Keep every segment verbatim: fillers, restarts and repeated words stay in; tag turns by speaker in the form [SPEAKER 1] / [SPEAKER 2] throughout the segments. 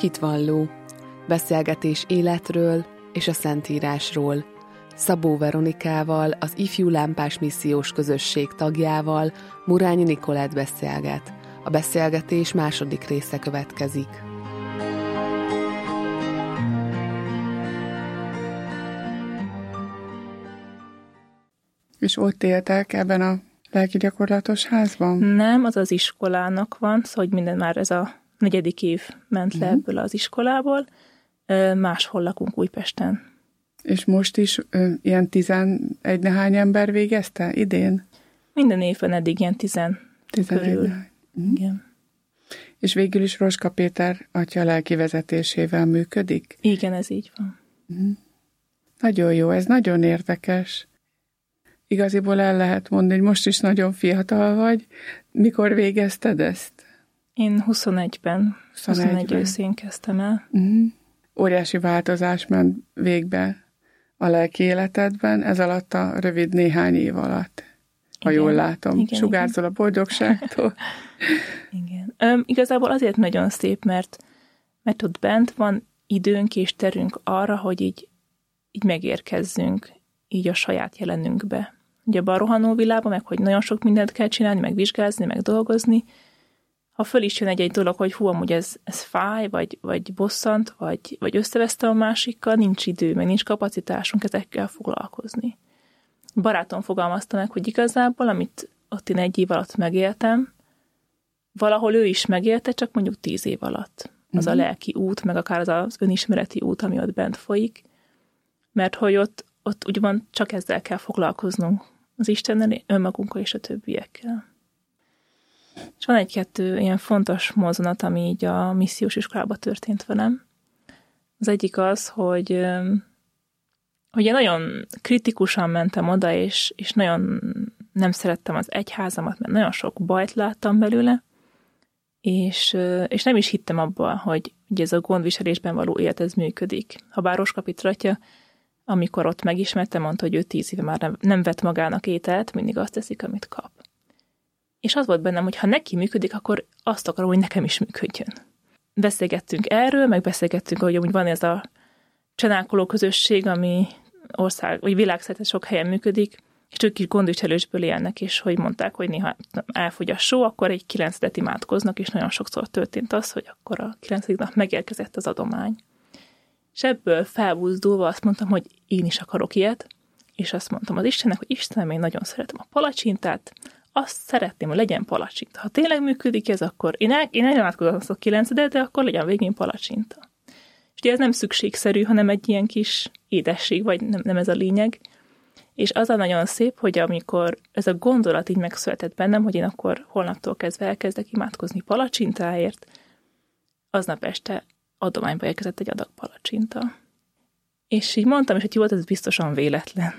[SPEAKER 1] Hitvalló. Beszélgetés életről és a Szentírásról. Szabó Veronikával, az Ifjú Lámpás Missziós Közösség tagjával, Murányi Nikolett beszélget. A beszélgetés második része következik.
[SPEAKER 2] És ott éltek ebben a lelki gyakorlatos házban?
[SPEAKER 3] Nem, az az iskolának van, szóval hogy minden már ez a negyedik év ment le ebből az iskolából. Máshol lakunk Újpesten.
[SPEAKER 2] És most is ö, ilyen tizenegy nehány ember végezte idén?
[SPEAKER 3] Minden évben eddig ilyen tizen körül.
[SPEAKER 2] Mm.
[SPEAKER 3] Igen.
[SPEAKER 2] És végül is Roska Péter atya lelki vezetésével működik?
[SPEAKER 3] Igen, ez így van.
[SPEAKER 2] Mm. Nagyon jó, ez nagyon érdekes. Igaziból el lehet mondani, hogy most is nagyon fiatal vagy. Mikor végezted ezt?
[SPEAKER 3] Én huszonegyben, huszonegy őszén kezdtem el.
[SPEAKER 2] Mm. Óriási változás ment végbe a lelki életedben, ez alatt a rövid néhány év alatt. Ha igen, jól látom, igen, sugárzol igen. A boldogságtól.
[SPEAKER 3] Igen. Öm, igazából azért nagyon szép, mert, mert ott bent van időnk és terünk arra, hogy így, így megérkezzünk így a saját jelenünkbe. Ugye abban a rohanó világban, meg hogy nagyon sok mindent kell csinálni, meg vizsgázni, meg dolgozni. Ha föl is jön egy-egy dolog, hogy hú, amúgy ez, ez fáj, vagy, vagy bosszant, vagy, vagy összeveszte a másikkal, nincs idő, meg nincs kapacitásunk ezekkel foglalkozni. Barátom fogalmazta meg, hogy igazából, amit ott én egy év alatt megéltem, valahol ő is megélte, csak mondjuk tíz év alatt. Az uh-huh. a lelki út, meg akár az az önismereti út, ami ott bent folyik. Mert hogy ott, ott úgymond csak ezzel kell foglalkoznunk, az Istennel, önmagunkkal és a többiekkel. És van egy-kettő ilyen fontos mozzanat, ami így a missziós iskolában történt velem. Az egyik az, hogy, hogy én nagyon kritikusan mentem oda, és, és nagyon nem szerettem az egyházamat, mert nagyon sok bajt láttam belőle, és, és nem is hittem abban, hogy ugye ez a gondviselésben való élet, ez működik. Habár Roska Péter atya, amikor ott megismertem, mondta, hogy ő tíz éve már nem, nem vett magának ételt, mindig azt teszik, amit kap. És az volt bennem, hogy ha neki működik, akkor azt akarom, hogy nekem is működjön. Beszélgettünk erről, meg beszélgettünk, hogy amúgy van ez a csenálkoló közösség, ami ország, vagy világszerte sok helyen működik, és ők is gondviselésből élnek, és hogy mondták, hogy néha elfogy a só, akkor egy kilencedet imádkoznak, és nagyon sokszor történt az, hogy akkor a kilencedik nap megérkezett az adomány. És ebből felbuzdulva azt mondtam, hogy én is akarok ilyet, és azt mondtam az Istennek, hogy Istenem, én nagyon szeretem a palacsintát, azt szeretném, hogy legyen palacsinta. Ha tényleg működik ez, akkor én, el, én elátkozom azt a kilencedet, de akkor legyen végén palacsinta. És ugye ez nem szükségszerű, hanem egy ilyen kis édesség, vagy nem, nem ez a lényeg. És az a nagyon szép, hogy amikor ez a gondolat így megszületett bennem, hogy én akkor holnaptól kezdve elkezdek imádkozni palacsintáért, aznap este adományba érkezett egy adag palacsinta. És így mondtam, és hogy jó, ez biztosan véletlen.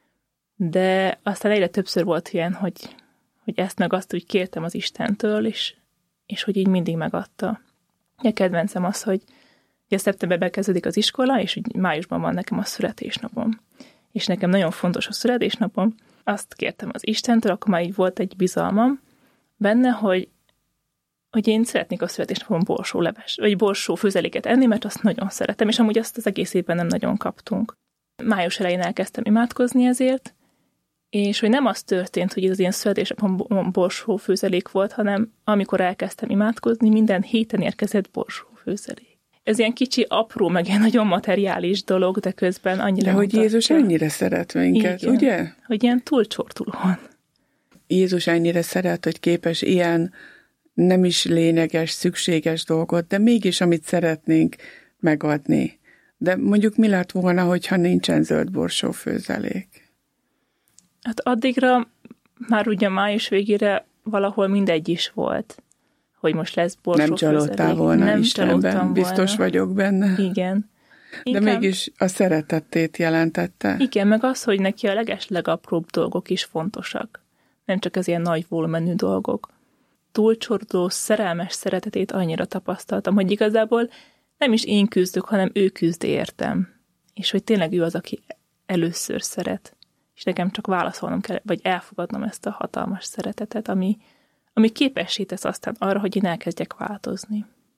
[SPEAKER 3] De aztán egyre többször volt ilyen, hogy hogy ezt meg azt úgy kértem az Istentől, és, és hogy így mindig megadta. A kedvencem az, hogy ugye szeptemberben kezdődik az iskola, és úgy májusban van nekem a születésnapom. És nekem nagyon fontos a születésnapom. Azt kértem az Istentől, akkor már így volt egy bizalmam benne, hogy, hogy én szeretnék a születésnapom borsóleves, vagy borsó főzeléket enni, mert azt nagyon szeretem, és amúgy azt az egész évben nem nagyon kaptunk. Május elején elkezdtem imádkozni ezért, és hogy nem az történt, hogy ez az ilyen születésnapom borsó főzelék volt, hanem amikor elkezdtem imádkozni, minden héten érkezett borsó főzelék. Ez ilyen kicsi, apró, meg ilyen nagyon materiális dolog, de közben annyira...
[SPEAKER 2] De hogy mutatja. Jézus ennyire szeret minket, igen, ugye?
[SPEAKER 3] Hogy ilyen túlcsortulóan.
[SPEAKER 2] Jézus ennyire szeret, hogy képes ilyen nem is lényeges, szükséges dolgot, de mégis amit szeretnénk megadni. De mondjuk mi lett volna, hogyha nincsen zöld borsó főzelék?
[SPEAKER 3] Hát addigra már ugye május végére valahol mindegy is volt, hogy most lesz borsó
[SPEAKER 2] Nem csalódtál volna nem Istenben, biztos volna. Vagyok benne.
[SPEAKER 3] Igen.
[SPEAKER 2] De Inkább... mégis a szeretettét jelentette.
[SPEAKER 3] Igen, meg az, hogy neki a legeslegapróbb dolgok is fontosak. Nem csak az ilyen nagy volumenű dolgok. Túlcsorduló, szerelmes szeretetét annyira tapasztaltam, hogy igazából nem is én küzdök, hanem ő küzd értem. És hogy tényleg ő az, aki először szeret. És nekem csak válaszolnom kell, vagy elfogadnom ezt a hatalmas szeretetet, ami, ami képessé tesz aztán arra, hogy én elkezdjek változni.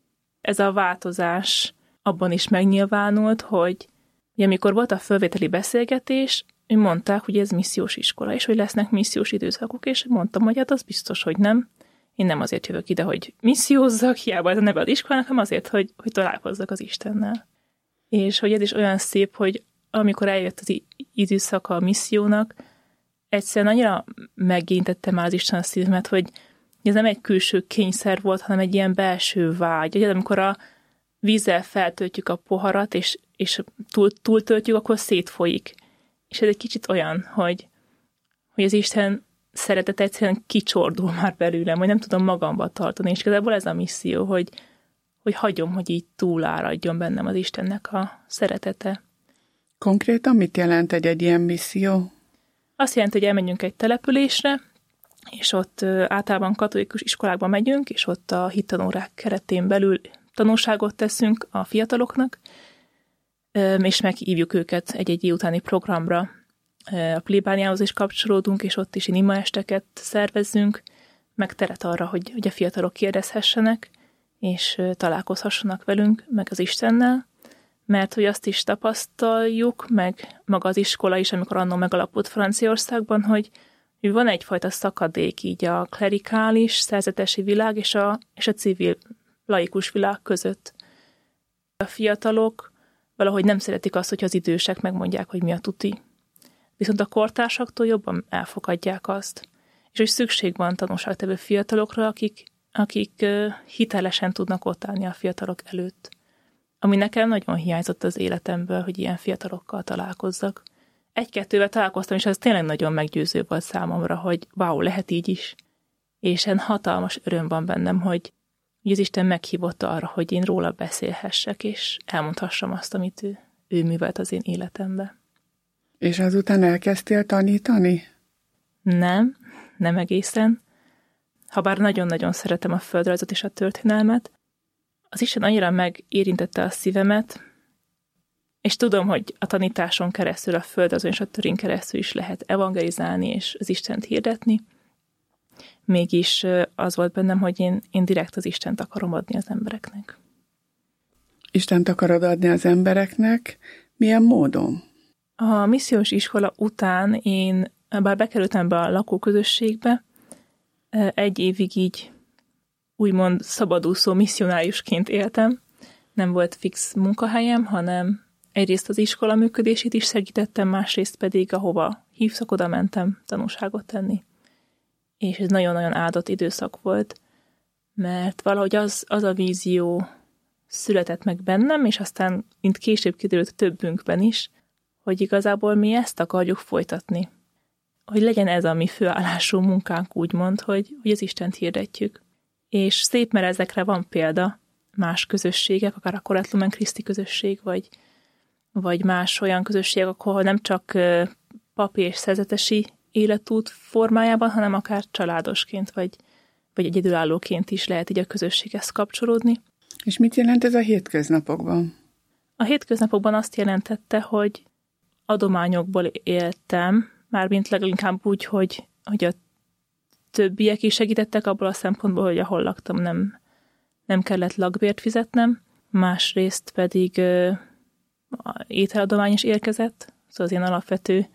[SPEAKER 3] ez a változás abban is megnyilvánult, hogy amikor volt a fölvételi beszélgetés, ő mondták, hogy ez missziós iskola, és hogy lesznek missziós időszakok, és mondtam, hogy hát az biztos, hogy nem. Én nem azért jövök ide, hogy missziózzak, hiába ez a neve az iskolának, hanem azért, hogy, hogy találkozzak az Istennel. És hogy ez is olyan szép, hogy amikor eljött az időszaka a missziónak, egyszerűen annyira megintette már az Isten a szívemet, hogy ez nem egy külső kényszer volt, hanem egy ilyen belső vágy. Ugye, amikor a vízzel feltöltjük a poharat, és, és túl, túltöltjük, akkor szétfolyik. És ez egy kicsit olyan, hogy, hogy az Isten szeretet egyszerűen kicsordul már belőlem, hogy nem tudom magamba tartani. És igazából ez a misszió, hogy, hogy hagyom, hogy így túláradjon bennem az Istennek a szeretete.
[SPEAKER 2] Konkrétan mit jelent egy, egy ilyen misszió?
[SPEAKER 3] Azt jelenti, hogy elmegyünk egy településre, és ott általában katolikus iskolákba megyünk, és ott a hittanórák keretén belül tanulságot teszünk a fiataloknak, és meghívjuk őket egy-egy utáni programra. A plébániához is kapcsolódunk, és ott is imaesteket szervezzünk, meg teret arra, hogy, hogy a fiatalok kérdezhessenek, és találkozhassanak velünk, meg az Istennel, mert hogy azt is tapasztaljuk, meg maga az iskola is, amikor annól megalapult Franciaországban, hogy van egyfajta szakadék így a klerikális, szerzetesi világ és a, és a civil, laikus világ között. A fiatalok valahogy nem szeretik azt, hogyha az idősek megmondják, hogy mi a tuti. Viszont a kortársaktól jobban elfogadják azt. És hogy szükség van tanúságtevő fiatalokra, akik, akik hitelesen tudnak ott állni a fiatalok előtt. Ami nekem nagyon hiányzott az életemből, hogy ilyen fiatalokkal találkozzak. Egy-kettővel találkoztam, és ez tényleg nagyon meggyőző volt számomra, hogy wow, lehet így is. És en hatalmas öröm van bennem, hogy, hogy az Isten meghívott arra, hogy én róla beszélhessek, és elmondhassam azt, amit ő, ő művelt az én életembe.
[SPEAKER 2] És azután elkezdtél tanítani?
[SPEAKER 3] Nem, nem egészen. Habár nagyon-nagyon szeretem a földrajzot és a történelmet, az Isten annyira megérintette a szívemet, és tudom, hogy a tanításon keresztül, a földrajzon és a törén keresztül is lehet evangelizálni és az Istent hirdetni. Mégis az volt bennem, hogy én, én direkt az Istent akarom adni az embereknek.
[SPEAKER 2] Istent akarod adni az embereknek? Milyen módon?
[SPEAKER 3] A missziós iskola után én, bár bekerültem be a lakóközösségbe, egy évig így úgymond szabadúszó misszionáriusként éltem. Nem volt fix munkahelyem, hanem egyrészt az iskola működését is segítettem, másrészt pedig ahova hívszak, oda mentem tanúságot tenni. És ez nagyon-nagyon áldott időszak volt, mert valahogy az, az a vízió született meg bennem, és aztán, mint később kiderült többünkben is, hogy igazából mi ezt akarjuk folytatni. Hogy legyen ez a mi főállású munkánk, úgymond, hogy, hogy az Istent hirdetjük. És szép, mert ezekre van példa, más közösségek, akár a Corette Lumen Christi közösség, vagy, vagy más olyan közösségek, ahol nem csak papi és szerzetesi életút formájában, hanem akár családosként, vagy, vagy egyedülállóként is lehet így a közösséghez kapcsolódni.
[SPEAKER 2] És mit jelent ez a hétköznapokban?
[SPEAKER 3] A hétköznapokban azt jelentette, hogy adományokból éltem, mármint leginkább úgy, hogy, hogy a többiek is segítettek abból a szempontból, hogy ahol laktam, nem, nem kellett lakbért fizetnem, másrészt pedig ö, ételadomány is érkezett, szóval az ilyen alapvető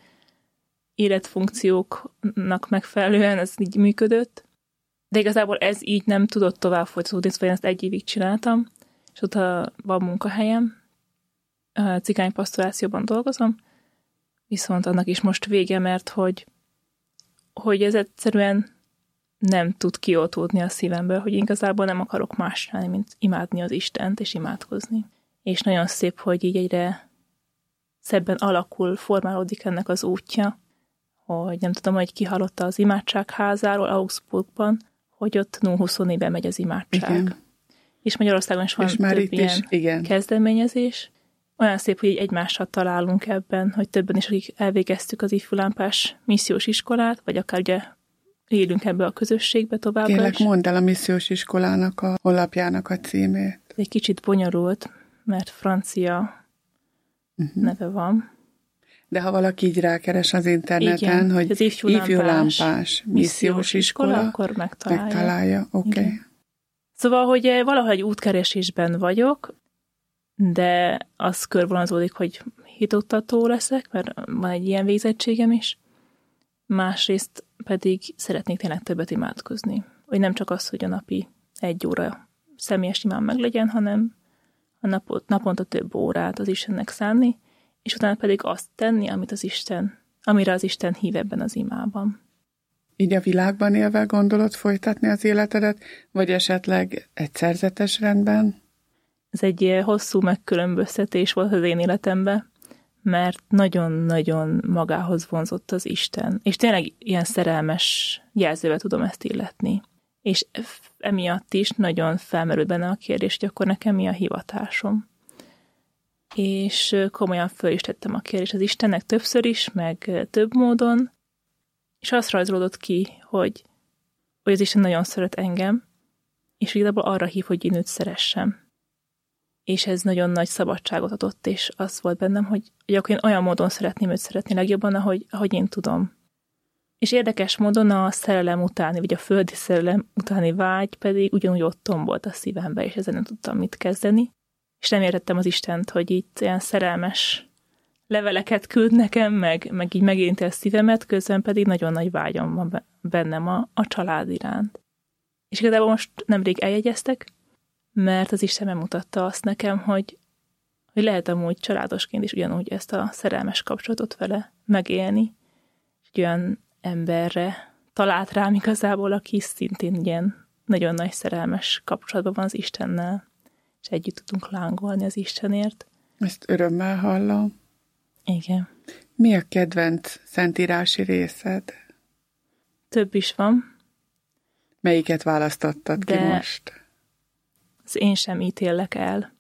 [SPEAKER 3] életfunkcióknak megfelelően ez így működött, de igazából ez így nem tudott tovább folytatódni, szóval én ezt egy évig csináltam, és utána van munkahelyem, a cigánypastorációban dolgozom, viszont annak is most vége, mert hogy, hogy ez egyszerűen nem tud kioltódni a szívemből, hogy igazából nem akarok más csinálni, mint imádni az Istent és imádkozni. És nagyon szép, hogy így egyre szebben alakul, formálódik ennek az útja, hogy nem tudom, hogy ki hallotta az imádságházáról Augsburgban, hogy ott nulla huszonnégyben megy az imádság. Igen. És Magyarországon is van és több ilyen is, igen. kezdeményezés. Olyan szép, hogy egymással találunk ebben, hogy többen is, akik elvégeztük az ifjúlámpás missziós iskolát, vagy akár ugye élünk ebbe a közösségbe továbbra is.
[SPEAKER 2] Kérlek, mondd el a missziós iskolának a honlapjának a címét.
[SPEAKER 3] Egy kicsit bonyolult, mert francia uh-huh. neve van.
[SPEAKER 2] De ha valaki így rákeres az interneten,
[SPEAKER 3] igen,
[SPEAKER 2] hogy
[SPEAKER 3] az ifjúlámpás, ifjúlámpás missziós iskola, iskola, akkor megtalálja.
[SPEAKER 2] megtalálja. Oké. Okay.
[SPEAKER 3] Szóval, hogy valahogy egy útkeresésben vagyok, de az körvonalazódik, hogy hitoktató leszek, mert van egy ilyen végzettségem is. Másrészt pedig szeretnék tényleg többet imádkozni. Hogy nem csak az, hogy a napi egy óra személyes imám meglegyen, hanem a napot, naponta több órát az Istennek szánni, és utána pedig azt tenni, amit az Isten, amire az Isten hív ebben az imában.
[SPEAKER 2] Így a világban élve gondolod folytatni az életedet, vagy esetleg egy szerzetes rendben?
[SPEAKER 3] Ez egy hosszú megkülönböztetés volt az én életemben, mert nagyon-nagyon magához vonzott az Isten. És tényleg ilyen szerelmes jelzővel tudom ezt illetni. És emiatt is nagyon felmerült benne a kérdés, hogy akkor nekem mi a hivatásom. És komolyan föl is tettem a kérdést az Istennek többször is, meg több módon, és azt rajzolódott ki, hogy, hogy az Isten nagyon szeret engem, és igazából arra hív, hogy én őt szeressem. És ez nagyon nagy szabadságot adott, és az volt bennem, hogy, hogy akkor én olyan módon szeretném őt szeretni legjobban, ahogy, ahogy én tudom. És érdekes módon a szerelem utáni, vagy a földi szerelem utáni vágy pedig ugyanúgy ott tombolt a szívembe, és ezzel nem tudtam mit kezdeni. És nem értettem az Istent, hogy itt ilyen szerelmes leveleket küld nekem, meg, meg így megérinti a szívemet, közben pedig nagyon nagy vágyam van bennem a, a család iránt. És igazából most nemrég eljegyeztek, mert az Isten megmutatta azt nekem, hogy, hogy lehet amúgy családosként is ugyanúgy ezt a szerelmes kapcsolatot vele megélni. Egy olyan emberre talált rám igazából, aki szintén ilyen nagyon nagy szerelmes kapcsolatban van az Istennel, és együtt tudunk lángolni az Istenért.
[SPEAKER 2] Ezt örömmel hallom.
[SPEAKER 3] Igen.
[SPEAKER 2] Mi a kedvenc szentírási részed?
[SPEAKER 3] Több is van.
[SPEAKER 2] Melyiket választottad
[SPEAKER 3] de
[SPEAKER 2] ki most?
[SPEAKER 3] Az én sem ítélek el.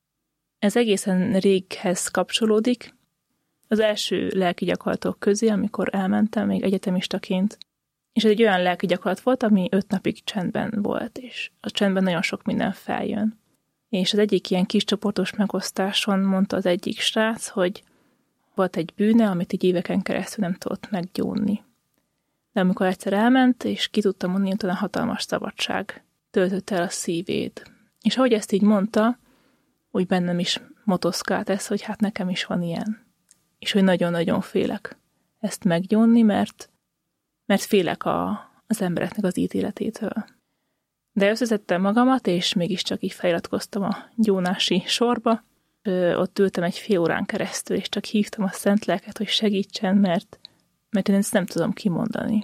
[SPEAKER 3] Ez egészen réghez kapcsolódik. Az első lelki gyakorlatok közé, amikor elmentem még egyetemistaként, és ez egy olyan lelki gyakorlat volt, ami öt napig csendben volt, és a csendben nagyon sok minden feljön. És az egyik ilyen kis csoportos megosztáson mondta az egyik srác, hogy volt egy bűne, amit így éveken keresztül nem tudott meggyónni. De amikor egyszer elment, és ki tudta mondani, utána hatalmas szabadság töltötte el a szívét. És ahogy ezt így mondta, úgy bennem is motoszkált ez, hogy hát nekem is van ilyen. És hogy nagyon-nagyon félek ezt meggyónni, mert, mert félek a, az embereknek az ítéletétől. De összeszedtem magamat, és mégiscsak így feliratkoztam a gyónási sorba. Ö, ott ültem egy fél órán keresztül, és csak hívtam a szent lelket, hogy segítsen, mert, mert én ezt nem tudom kimondani.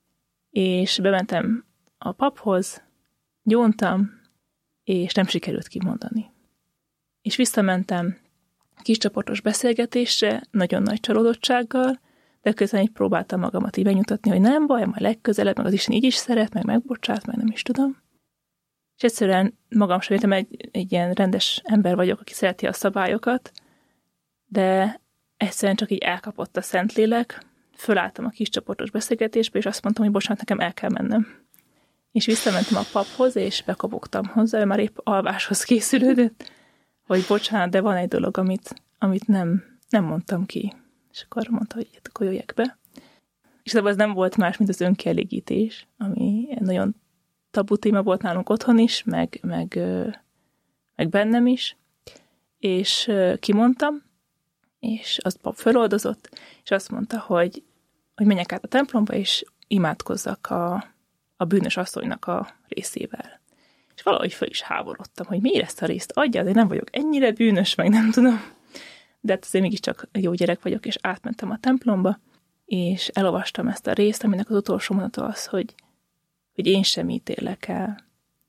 [SPEAKER 3] És bementem a paphoz, gyóntam, és nem sikerült kimondani. És visszamentem kis csoportos beszélgetésre, nagyon nagy csalódottsággal, de közben így próbáltam magamat így benyugtatni, hogy nem baj, majd legközelebb, meg az Isten így is szeret, meg megbocsát, meg nem is tudom. És egyszerűen magam sem értem, egy, egy ilyen rendes ember vagyok, aki szereti a szabályokat, de egyszerűen csak így elkapott a Szentlélek, fölálltam a kis csoportos beszélgetésbe, és azt mondtam, hogy bocsánat, nekem el kell mennem. És visszamentem a paphoz, és bekopogtam hozzá, ő már épp alváshoz készülődött, hogy bocsánat, de van egy dolog, amit, amit nem, nem mondtam ki. És akkor mondta, hogy hát akkor jöjjek be. És szóval ez nem volt más, mint az önkielégítés, ami nagyon tabu téma volt nálunk otthon is, meg, meg, meg bennem is. És kimondtam, és az pap föloldozott, és azt mondta, hogy, hogy menjek át a templomba, és imádkozzak a, a bűnös asszonynak a részével. És valahogy föl is háborodtam, hogy miért ezt a részt adja, de nem vagyok ennyire bűnös, meg nem tudom. De hát azért mégiscsak jó gyerek vagyok, és átmentem a templomba, és elolvastam ezt a részt, aminek az utolsó mondata az, hogy, hogy én sem ítélek el.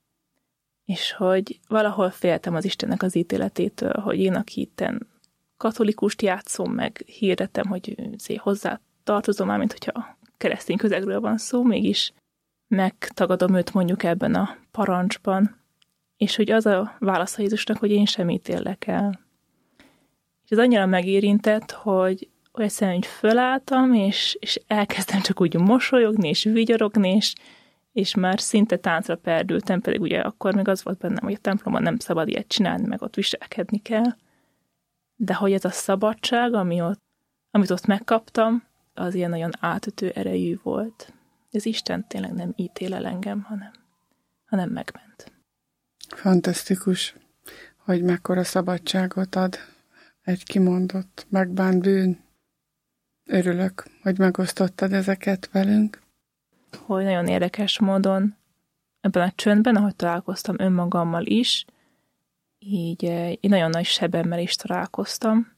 [SPEAKER 3] És hogy valahol féltem az Istennek az ítéletétől, hogy én, aki itten katolikust játszom, meg hirdetem, hogy hozzá tartozom már, mint hogyha keresztény közegről van szó, mégis megtagadom őt mondjuk ebben a parancsban, és hogy az a válasz a Jézusnak, hogy én sem ítélek el. És ez annyira megérintett, hogy, hogy egyszerűen úgy fölálltam, és, és elkezdtem csak úgy mosolyogni, és vigyorogni, és, és már szinte táncra perdültem, pedig ugye akkor még az volt bennem, hogy a templomban nem szabad ilyet csinálni, meg ott viselkedni kell. De hogy ez a szabadság, ami ott, amit ott megkaptam, az ilyen nagyon átütő erejű volt. Ez Isten tényleg nem ítél el engem, hanem, hanem megment.
[SPEAKER 2] Fantasztikus, hogy mekkora szabadságot ad egy kimondott, megbánt bűn. Örülök, hogy megosztottad ezeket velünk.
[SPEAKER 3] Hogy nagyon érdekes módon ebben a csöndben, ahogy találkoztam önmagammal is, így egy nagyon nagy sebemmel is találkoztam,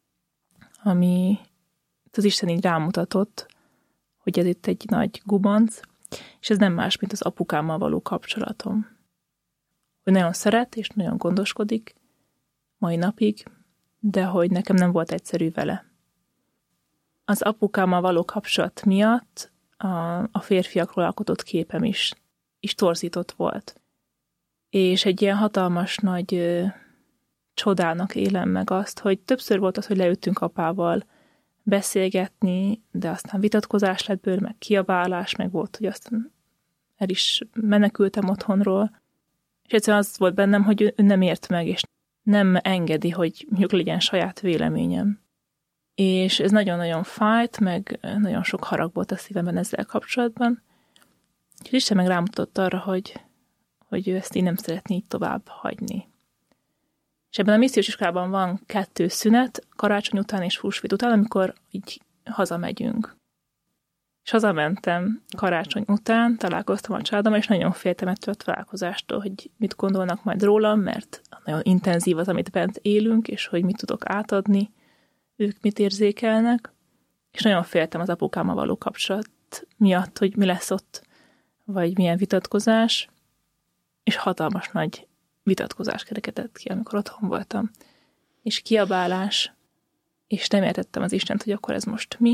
[SPEAKER 3] ami az Isten így rámutatott, hogy ez itt egy nagy gubanc, és ez nem más, mint az apukámmal való kapcsolatom. Hogy nagyon szeret, és nagyon gondoskodik mai napig, de hogy nekem nem volt egyszerű vele. Az apukámmal való kapcsolat miatt a, a férfiakról alkotott képem is, is torzított volt. És egy ilyen hatalmas nagy ö, csodának élem meg azt, hogy többször volt az, hogy leültünk apával beszélgetni, de aztán vitatkozás lett bőle, meg kiabálás, meg volt, hogy aztán el is menekültem otthonról. És egyszerűen az volt bennem, hogy ő nem ért meg, és nem engedi, hogy mondjuk legyen saját véleményem. És ez nagyon-nagyon fájt, meg nagyon sok harag volt a szívemben ezzel kapcsolatban. És Isten meg rámutatott arra, hogy, hogy ő ezt így nem szeretné így tovább hagyni. És ebben a missziós iskolában van kettő szünet, karácsony után és húsvét után, amikor így hazamegyünk. És hazamentem karácsony után, találkoztam a családommal, és nagyon féltem ettől a találkozástól, hogy mit gondolnak majd rólam, mert nagyon intenzív az, amit bent élünk, és hogy mit tudok átadni, ők mit érzékelnek. És nagyon féltem az apukámmal való kapcsolat miatt, hogy mi lesz ott, vagy milyen vitatkozás, és hatalmas nagy vitatkozás kerekedett ki, amikor otthon voltam. És kiabálás, és nem értettem az Istent, hogy akkor ez most mi.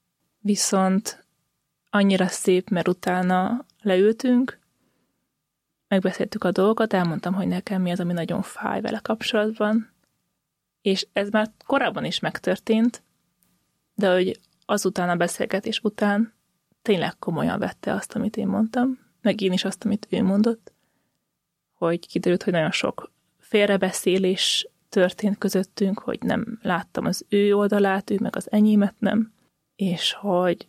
[SPEAKER 3] Viszont annyira szép, mert utána leültünk, megbeszéltük a dolgokat, elmondtam, hogy nekem mi az, ami nagyon fáj vele kapcsolatban, és ez már korábban is megtörtént, de hogy azután a beszélgetés után tényleg komolyan vette azt, amit én mondtam, meg én is azt, amit ő mondott, hogy kiderült, hogy nagyon sok félrebeszélés történt közöttünk, hogy nem láttam az ő oldalát, ő meg az enyémet nem, és hogy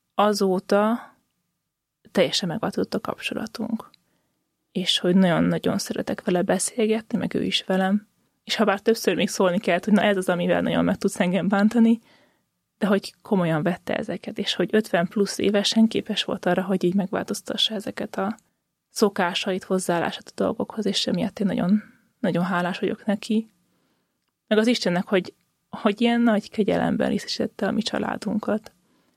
[SPEAKER 3] azóta teljesen megváltozott a kapcsolatunk. És hogy nagyon-nagyon szeretek vele beszélgetni, meg ő is velem. És ha bár többször még szólni kellett, hogy na ez az, amivel nagyon meg tudsz engem bántani, de hogy komolyan vette ezeket, és hogy ötven plusz évesen képes volt arra, hogy így megváltoztassa ezeket a szokásait, hozzáállását a dolgokhoz, és emiatt én nagyon, nagyon hálás vagyok neki. Meg az Istennek, hogy, hogy ilyen nagy kegyelemben részesítette a mi családunkat.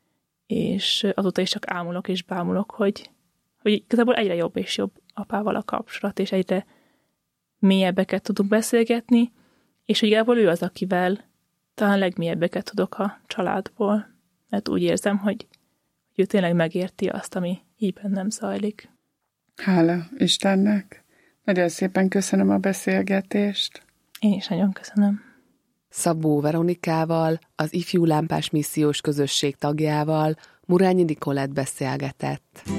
[SPEAKER 3] És azóta is csak ámulok és bámulok, hogy, hogy igazából egyre jobb és jobb apával a kapcsolat, és egyre mélyebbeket tudunk beszélgetni, és hogy igazából ő az, akivel talán legmélyebbeket tudok a családból, mert úgy érzem, hogy, hogy ő tényleg megérti azt, ami így bennem zajlik.
[SPEAKER 2] Hála Istennek! Nagyon szépen köszönöm a beszélgetést.
[SPEAKER 3] Én is nagyon köszönöm.
[SPEAKER 1] Szabó Veronikával, az Ifjú Lámpás Missziós Közösség tagjával Murányi Nikolett beszélgetett.